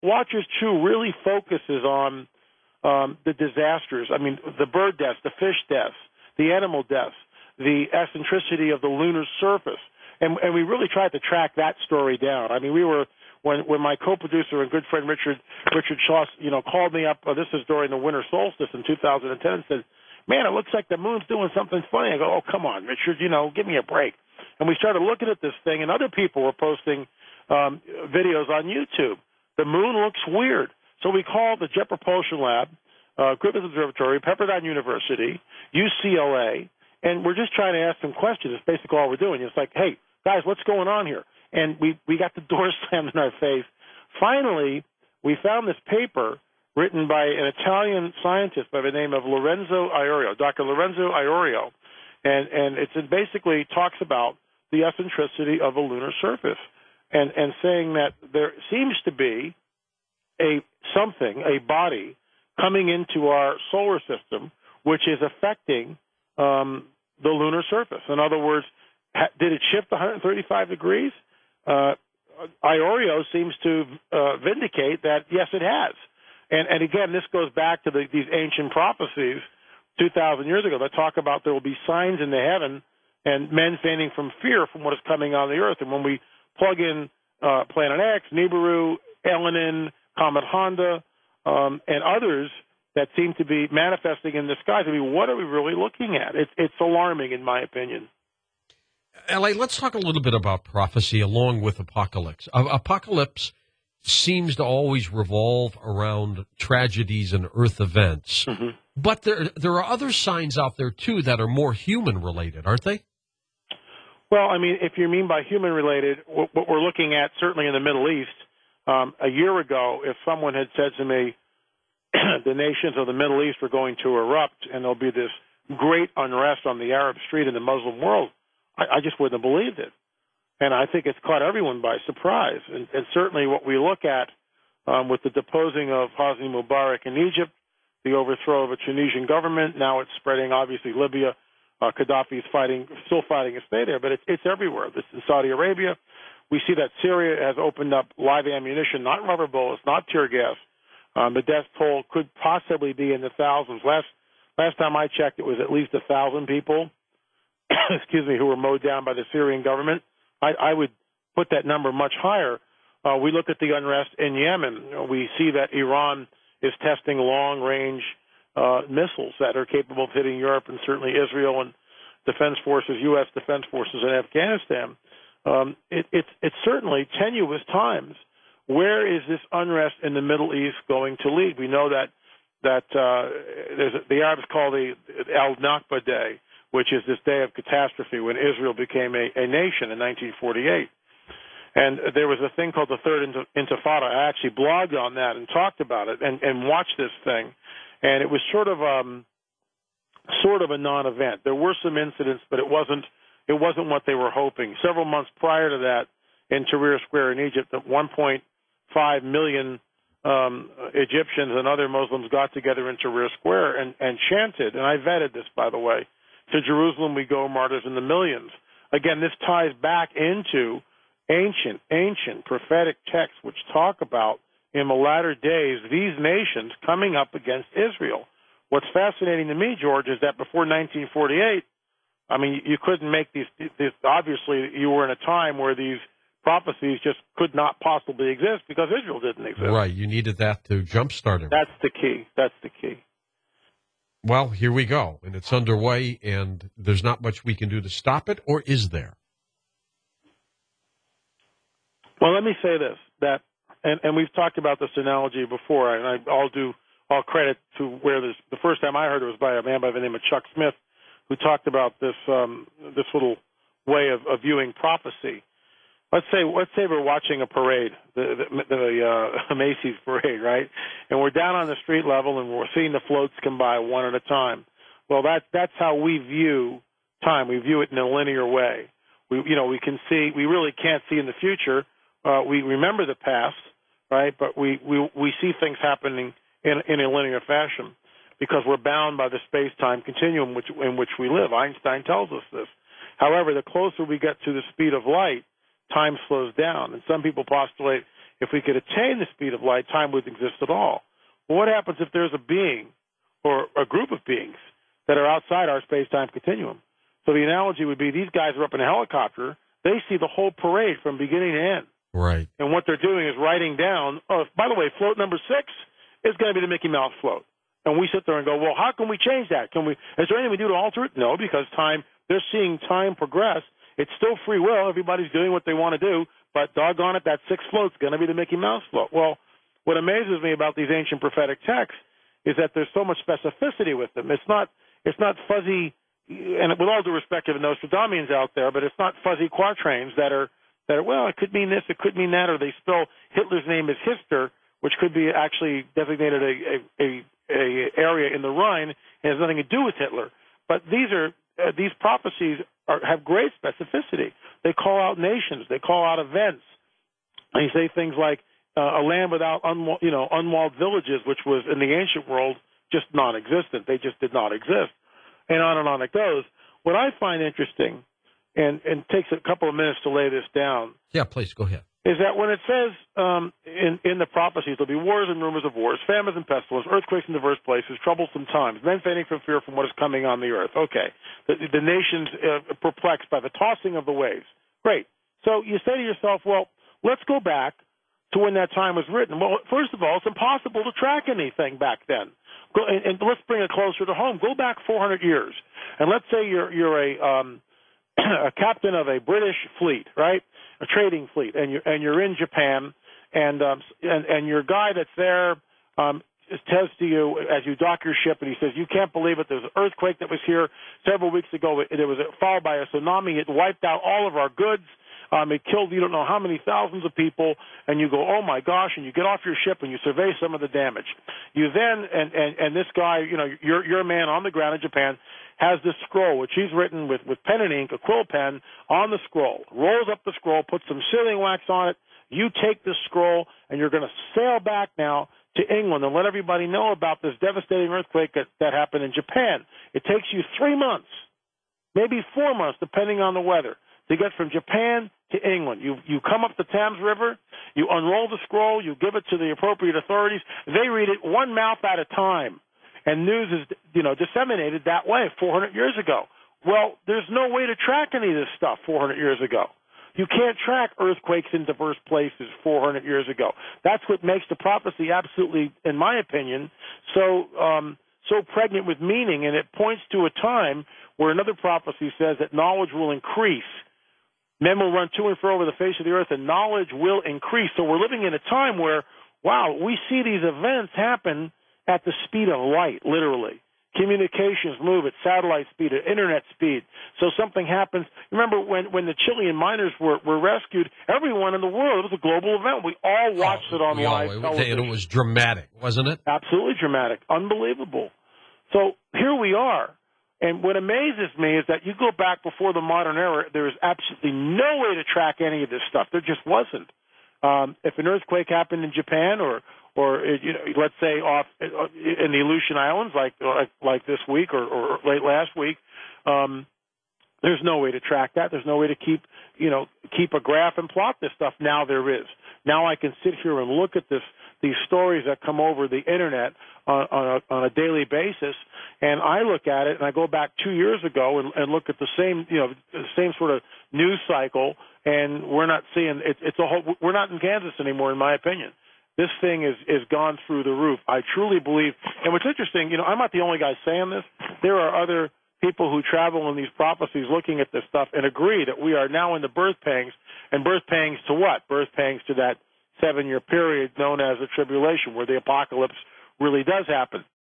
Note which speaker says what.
Speaker 1: Watchers 2 really focuses on the disasters. I mean, the bird deaths, the fish deaths, the animal deaths, the eccentricity of the lunar surface. And we really tried to track that story down. I mean, we were, when my co-producer and good friend Richard Shaw, called me up, this is during the winter solstice in 2010, and said, man, it looks like the moon's doing something funny. I go, oh, come on, Richard, give me a break. And we started looking at this thing, and other people were posting videos on YouTube. The moon looks weird. So we called the Jet Propulsion Lab, Griffith Observatory, Pepperdine University, UCLA, and we're just trying to ask them questions. It's basically all we're doing. It's like, hey, guys, what's going on here? And we got the door slammed in our face. Finally, we found this paper written by an Italian scientist by the name of Lorenzo Iorio, Dr. Lorenzo Iorio, and it basically talks about the eccentricity of a lunar surface and saying that there seems to be a body coming into our solar system which is affecting the lunar surface. In other words, did it shift 135 degrees? Iorio seems to vindicate that, yes, it has. And again, this goes back to these ancient prophecies 2,000 years ago that talk about there will be signs in the heaven and men fainting from fear from what is coming on the earth. And when we plug in Planet X, Nibiru, Elenin, Comet Honda, and others that seem to be manifesting in the skies, I mean, what are we really looking at? It's alarming, in my opinion.
Speaker 2: L.A., let's talk a little bit about prophecy along with apocalypse. Apocalypse seems to always revolve around tragedies and earth events. Mm-hmm. But there are other signs out there, too, that are more human-related, aren't they?
Speaker 1: Well, I mean, if you mean by human-related, what we're looking at, certainly in the Middle East, a year ago, if someone had said to me, the nations of the Middle East were going to erupt and there'll be this great unrest on the Arab street in the Muslim world, I just wouldn't have believed it. And I think it's caught everyone by surprise. And certainly what we look at with the deposing of Hosni Mubarak in Egypt, the overthrow of a Tunisian government, now it's spreading, obviously, Libya. Gaddafi is still fighting to stay there, but it's everywhere. This in Saudi Arabia. We see that Syria has opened up live ammunition, not rubber bullets, not tear gas. The death toll could possibly be in the thousands. Last time I checked, it was at least 1,000 people, who were mowed down by the Syrian government. I would put that number much higher. We look at the unrest in Yemen. We see that Iran is testing long-range missiles that are capable of hitting Europe and certainly Israel and defense forces, U.S. defense forces in Afghanistan. It's certainly tenuous times. Where is this unrest in the Middle East going to lead? We know that the Arabs call the Al-Nakba Day, which is this day of catastrophe when Israel became a nation in 1948. And there was a thing called the Third Intifada. I actually blogged on that and talked about it and watched this thing. And it was sort of a non-event. There were some incidents, but it wasn't what they were hoping. Several months prior to that, in Tahrir Square in Egypt, 1.5 million Egyptians and other Muslims got together in Tahrir Square and chanted, and I vetted this, by the way, to Jerusalem we go, martyrs in the millions. Again, this ties back into ancient prophetic texts which talk about, in the latter days, these nations coming up against Israel. What's fascinating to me, George, is that before 1948, I mean, you couldn't make these obviously, you were in a time where these prophecies just could not possibly exist because Israel didn't exist.
Speaker 2: Right. You needed that to jumpstart it.
Speaker 1: That's the key.
Speaker 2: Well, here we go, and it's underway, and there's not much we can do to stop it, or is there?
Speaker 1: Well, let me say this, and we've talked about this analogy before, and I'll do all credit to where the first time I heard it was by a man by the name of Chuck Smith, who talked about this little way of viewing prophecy. Let's say we're watching a parade, the Macy's parade, right? And we're down on the street level and we're seeing the floats come by one at a time. Well, that's how we view time. We view it in a linear way. We really can't see in the future. We remember the past, right? But we see things happening in a linear fashion because we're bound by the space-time continuum in which we live. Einstein tells us this. However, the closer we get to the speed of light, time slows down. And some people postulate if we could attain the speed of light, time wouldn't exist at all. Well, what happens if there's a being or a group of beings that are outside our space-time continuum? So the analogy would be these guys are up in a helicopter. They see the whole parade from beginning to end.
Speaker 2: Right.
Speaker 1: And what they're doing is writing down, oh, by the way, float number 6 is going to be the Mickey Mouse float. And we sit there and go, well, how can we change that? Is there anything we do to alter it? No, because they're seeing time progress. It's still free will. Everybody's doing what they want to do. But doggone it, that 6th float's going to be the Mickey Mouse float. Well, what amazes me about these ancient prophetic texts is that there's so much specificity with them. It's not fuzzy, and with all due respect to the Nostradamus out there, but it's not fuzzy quatrains that are well, it could mean this, it could mean that, or they spell Hitler's name as Hister, which could be actually designated a area in the Rhine and has nothing to do with Hitler. But these prophecies have great specificity. They call out nations, they call out events, and you say things like a land without unwalled villages, which was in the ancient world just non-existent. They just did not exist, and on it goes. What I find interesting, and takes a couple of minutes to lay this down.
Speaker 2: Yeah, please go ahead.
Speaker 1: Is that when it says in the prophecies there'll be wars and rumors of wars, famines and pestilence, earthquakes in diverse places, troublesome times, men fainting from fear from what is coming on the earth. Okay, the nations perplexed by the tossing of the waves. Great. So you say to yourself, well, let's go back to when that time was written. Well, first of all, it's impossible to track anything back then. And let's bring it closer to home. Go back 400 years, and let's say you're a captain of a British fleet, right? A trading fleet, and you're in Japan, and your guy that's there says to you as you dock your ship, and he says, "You can't believe it. There's an earthquake that was here several weeks ago. It was followed by a tsunami. It wiped out all of our goods. It killed you don't know how many thousands of people." And you go, "Oh my gosh!" And you get off your ship and you survey some of the damage. You then and this guy, your man on the ground in Japan, has this scroll, which he's written with pen and ink, a quill pen, on the scroll, rolls up the scroll, puts some sealing wax on it. You take this scroll, and you're going to sail back now to England and let everybody know about this devastating earthquake that happened in Japan. It takes you 3 months, maybe 4 months, depending on the weather, to get from Japan to England. You come up the Thames River, you unroll the scroll, you give it to the appropriate authorities. They read it one mouth at a time. And news is, disseminated that way 400 years ago. Well, there's no way to track any of this stuff 400 years ago. You can't track earthquakes in diverse places 400 years ago. That's what makes the prophecy absolutely, in my opinion, so pregnant with meaning, and it points to a time where another prophecy says that knowledge will increase. Men will run to and fro over the face of the earth, and knowledge will increase. So we're living in a time where, wow, we see these events happen at the speed of light, literally. Communications move at satellite speed, at internet speed. So something happens. Remember when the Chilean miners were rescued, everyone in the world, it was a global event. We all watched it on live television.
Speaker 2: And it was dramatic, wasn't it?
Speaker 1: Absolutely dramatic. Unbelievable. So here we are. And what amazes me is that you go back before the modern era, there is absolutely no way to track any of this stuff. There just wasn't. If an earthquake happened in Japan or let's say off in the Aleutian Islands, like this week or late last week, there's no way to track that. There's no way to keep a graph and plot this stuff. Now there is. Now I can sit here and look at these stories that come over the internet on a daily basis, and I look at it and I go back 2 years ago and look at the same sort of news cycle, and we're not seeing it's a whole. We're not in Kansas anymore, in my opinion. This thing is gone through the roof. I truly believe. And what's interesting, I'm not the only guy saying this. There are other people who travel in these prophecies looking at this stuff and agree that we are now in the birth pangs. And birth pangs to what? Birth pangs to that 7-year period known as the tribulation, where the apocalypse really does happen.